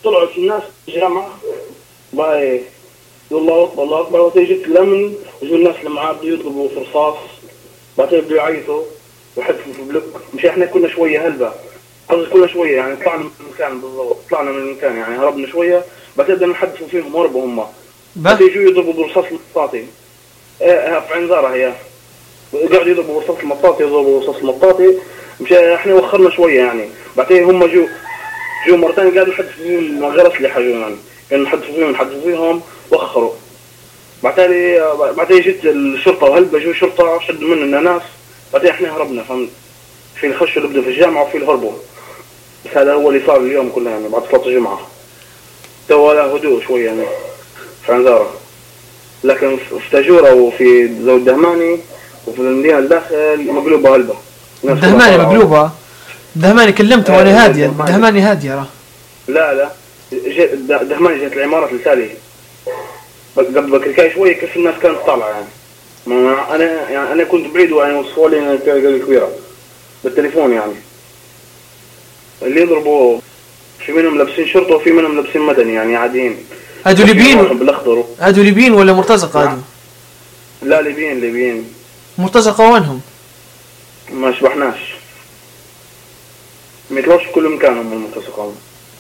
طلعوا الناس في الجامعة بقى والله أكبر وتيجي تلمن وجو الناس اللي معاه بده يطلبوا في رصاص بعدين بده يعيطوا ويحدفوا في بلوك. مش احنا كنا شوية هلبة قصدي كنا شوية يعني طلعنا من المكان بالضبط طلعنا من المكان يعني هربنا شوية بعدين بدنا نحدفوا فيهم هربوا هم بعدين يجوا يضربوا برصاص المطاطي. في عنزارة هي قاعد يضربوا برصاص المطاطي يضربوا برصاص المطاطي. مش احنا وخرنا شوية يعني بعدين هم جو مرتين قاعدوا يحدفوا فيهم غير أسلحة يعني كانوا يحدفوا فيهم وخروا. بعدين جت الشرطة وهلبة جو شرطة شدوا مننا ناس بعدين احنا هربنا فهمت. في اللي خشوا اللي بدوا في الجامعة وفي اللي هربوا. بس هذا هو اللي صار اليوم كله يعني بعد صلاة الجمعة. تو لا هدوء شوية يعني في عنزارة. لكن في تاجورة وفي ذو الدهماني وفي المدينة الداخل مقلوبة هلبة. الدهماني مقلوبة. الدهماني كلمته وانا هادية. الدهماني هادية راه. لا الدهماني جت العمارة التالية. قبل بكركاي شوية كيف الناس كانت طالعة يعني. أنا كنت بعيد ويعني وصفوا لي كبيرة بالتليفون يعني. اللي يضربوا في منهم لابسين شرطة وفي منهم لابسين مدني يعني عاديين. هادو ليبيين بالأخضر. هادو ليبيين ولا مرتزقة هادو؟ لا ليبيين. مرتزقة وينهم؟ ما شبحناش. ما يطلعوش في كل مكان هم المرتزقون.